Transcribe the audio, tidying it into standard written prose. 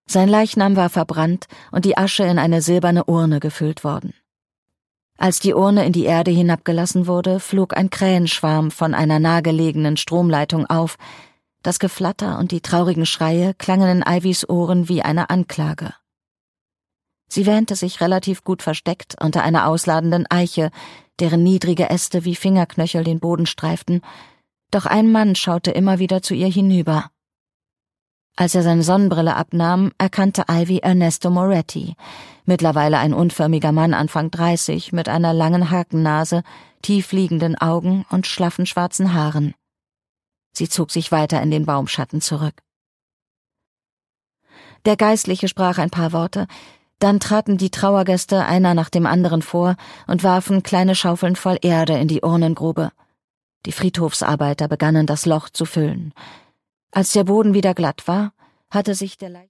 Sein Leichnam war verbrannt und die Asche in eine silberne Urne gefüllt worden. Als die Urne in die Erde hinabgelassen wurde, flog ein Krähenschwarm von einer nahegelegenen Stromleitung auf. Das Geflatter und die traurigen Schreie klangen in Ivys Ohren wie eine Anklage. Sie wähnte sich relativ gut versteckt unter einer ausladenden Eiche, deren niedrige Äste wie Fingerknöchel den Boden streiften, doch ein Mann schaute immer wieder zu ihr hinüber. Als er seine Sonnenbrille abnahm, erkannte Ivy Ernesto Moretti, mittlerweile ein unförmiger Mann Anfang 30 mit einer langen Hakennase, tiefliegenden Augen und schlaffen schwarzen Haaren. Sie zog sich weiter in den Baumschatten zurück. Der Geistliche sprach ein paar Worte, dann traten die Trauergäste einer nach dem anderen vor und warfen kleine Schaufeln voll Erde in die Urnengrube. Die Friedhofsarbeiter begannen das Loch zu füllen. Als der Boden wieder glatt war, hatte sich der